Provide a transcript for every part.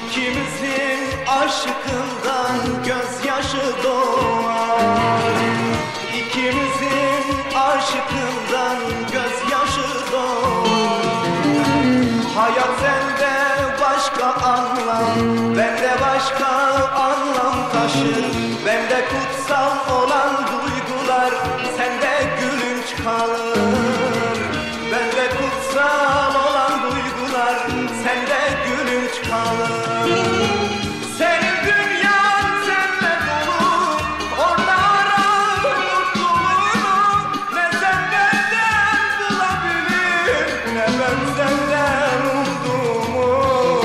İkimizin aşkından gözyaşı doğar. İkimizin aşkından gözyaşı doğar. Hayat sende başka anlam, bende başka anlam taşır. Bende kutsal olan duygular sende gülünç kalır. Bende kutsal olan duygular sende gülünç kalır. Senin dünyan senle dolu, orada ara mutluluğunu. Ne sen benden bulabilir, ne ben senden umduğumu.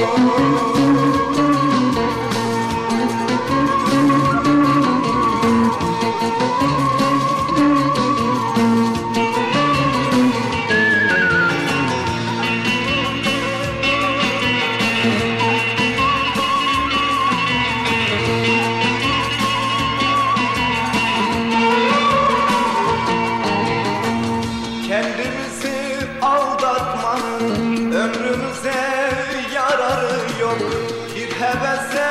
Kendimizi aldatmanın ömrümüze yararı yok. Bir hevese